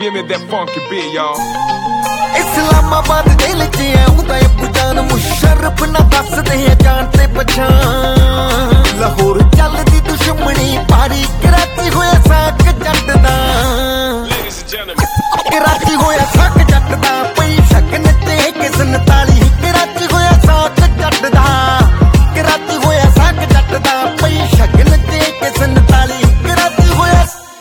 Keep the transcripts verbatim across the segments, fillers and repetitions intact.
Give me that funky beat, y'all. Islamabad jail च आउंदा ए पुजान मुशर्रफ ना दसदे जान ते पछान लाहौर चलदी दुश्मनी पारी कराची होया साक जट दा कराची होया साक जट दा पई शक नते किस नताली कराची होया साक जट दा कराची होया साक जट दा पई शक नते किस नताली कराची होया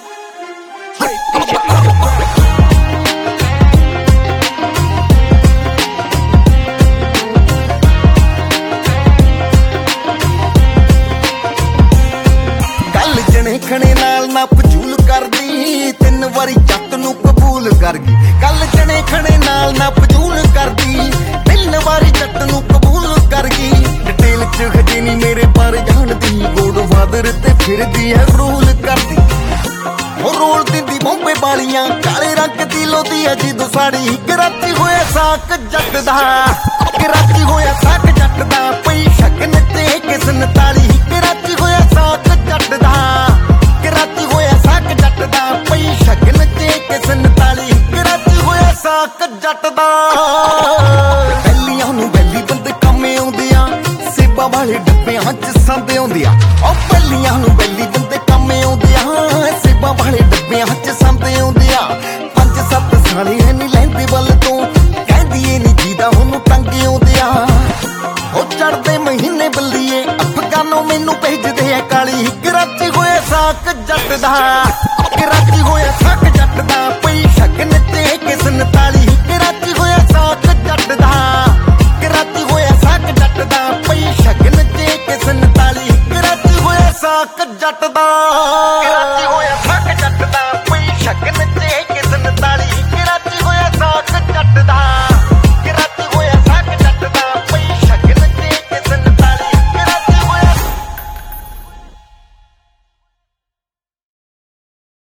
खने नाल ना फजूल कर दी तीन वारी जट नू कबूल कर गई गल जने खने नाल ना फजूल कर दी तीन वारी जट नू कबूल कर गई डिटेल च खजेनी मेरे पर जान दी गोड फादर ते फिर दी है रूल कर दी हो रोल दिंदी बॉम्बे वालियां काले रंग दी लोदी है जी दो साड़ी कराची होया साक जट दा कराची होया साक जट दा पई शक नते किस नताली कराची होया साक जट दा कराची होया साक जट दा पई शक नते किस नताली कराची होया साक जट दा बैलियां नू बैली बंदे कामे आउंदियां सेबा वाले डब्बियां च संदे आउंदियां ओ बैलियां नू बैली बंदे कामे आउंदियां सेबा वाले डब्बियां च संदे आउंदियां पंज सत्त साले नी लैंदे बल तो कहदी ए नी जीदा ओनू टंगे आउंदियां ओ चढ़दे महीने बल्लीए अफगानों मैनू भेजदे आ काली कराची होया साक जट दा कराची होया साक जट दा पई शक नते किस नताली कराची होया साक जट दा कराची होया साक जट दा पई शक नते किस नताली कराची होया साक जट दा कराची होया साक जट दा पई शक नते किस नताली कराची होया साक जट दा।